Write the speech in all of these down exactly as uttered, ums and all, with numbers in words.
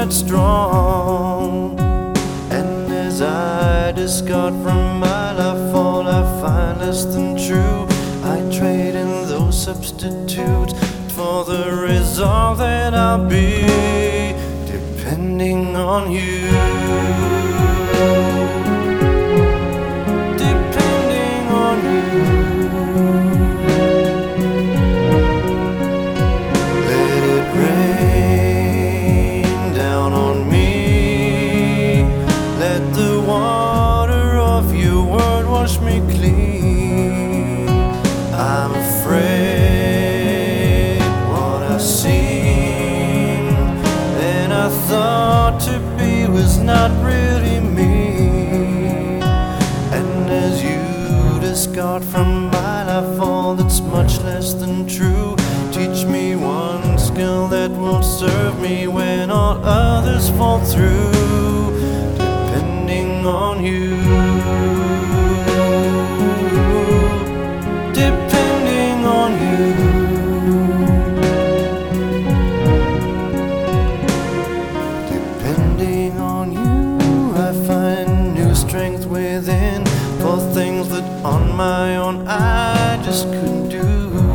that strong. And as I discard from my life all I find less than true, I trade in those substitutes for the resolve that I'll be depending on you. Depending on you. Let it rain down on me. Let the water of your word wash me clean. I'm afraid what I've seen and I thought to be was not really me. And as you discard from my life all that's much less than true, teach me one skill that will serve me when all others fall through, depending on you. Depending on you. Depending on you, I find new strength within for things that on my own I just couldn't do.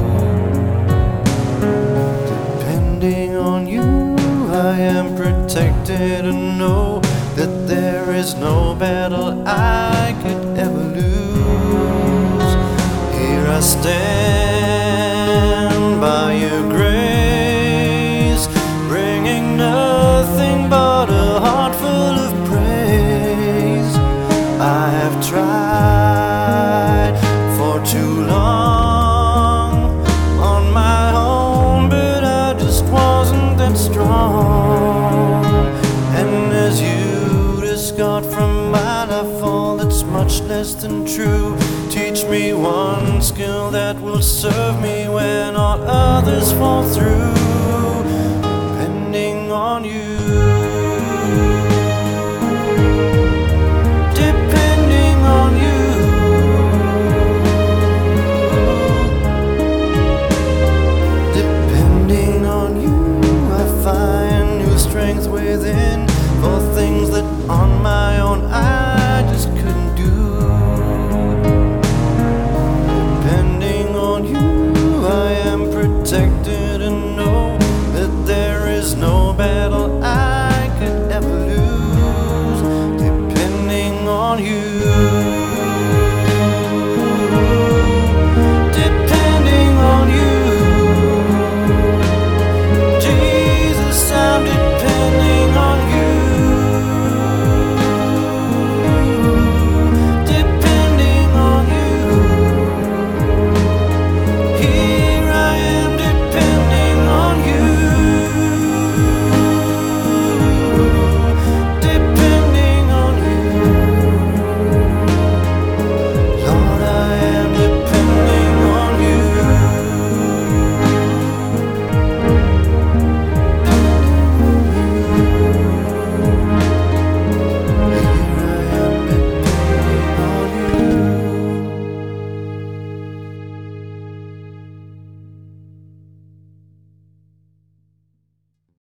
Depending on you, I am protected and know that there is no battle I could ever lose. Here I stand by your grace, bringing nothing but a heart full of praise. I have tried for too long on my own, but I just wasn't that strong. And as you discard from my life all that's much less than true, teach me one skill that will serve me when all others fall through, depending on you. Depending on you. Depending on you, I find new strength within for